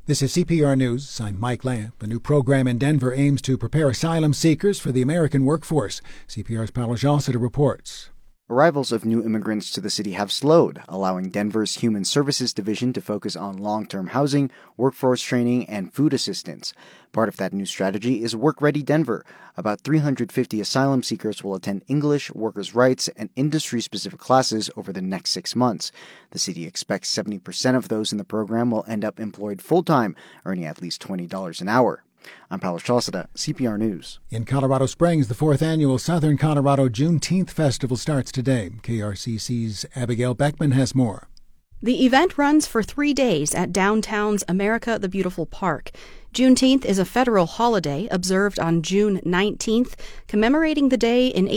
This is CPR News. I'm Mike Lamp. A new program in Denver aims to prepare asylum seekers for the American workforce. CPR's Paolo Jalcida reports. Arrivals of new immigrants to the city have slowed, allowing Denver's Human Services Division to focus on long-term housing, workforce training, and food assistance. Part of that new strategy is Work Ready Denver. About 350 asylum seekers will attend English, workers' rights, and industry-specific classes over the next 6 months. The city expects 70% of those in the program will end up employed full-time, earning at least $20 an hour. I'm Paolo Jalcida, CPR News. In Colorado Springs, the 4th annual Southern Colorado Juneteenth Festival starts today. KRCC's Abigail Beckman has more. The event runs for 3 days at downtown's America the Beautiful Park. Juneteenth is a federal holiday observed on June 19th, commemorating the day in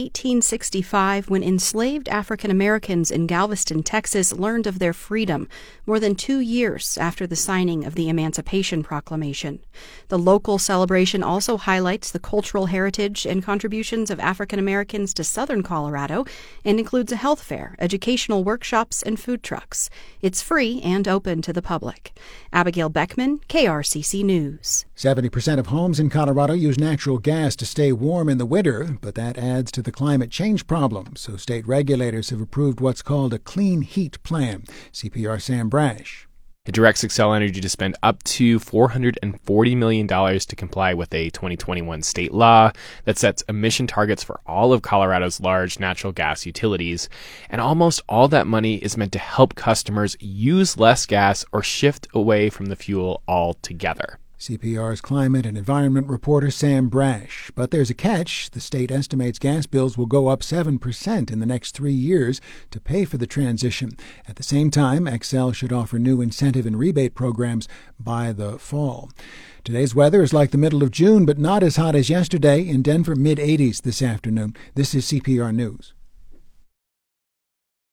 1865 when enslaved African Americans in Galveston, Texas, learned of their freedom, more than 2 years after the signing of the Emancipation Proclamation. The local celebration also highlights the cultural heritage and contributions of African Americans to southern Colorado and includes a health fair, educational workshops, and food trucks. It's free and open to the public. Abigail Beckman, KRCC News. 70% of homes in Colorado use natural gas to stay warm in the winter, but that adds to the climate change problem. So state regulators have approved what's called a clean heat plan. CPR Sam Brash. It directs Xcel Energy to spend up to $440 million to comply with a 2021 state law that sets emission targets for all of Colorado's large natural gas utilities. And almost all that money is meant to help customers use less gas or shift away from the fuel altogether. CPR's climate and environment reporter Sam Brash. But there's a catch. The state estimates gas bills will go up 7% in the next 3 years to pay for the transition. At the same time, Xcel should offer new incentive and rebate programs by the fall. Today's weather is like the middle of June, but not as hot as yesterday. In Denver, mid-80s this afternoon. This is CPR News.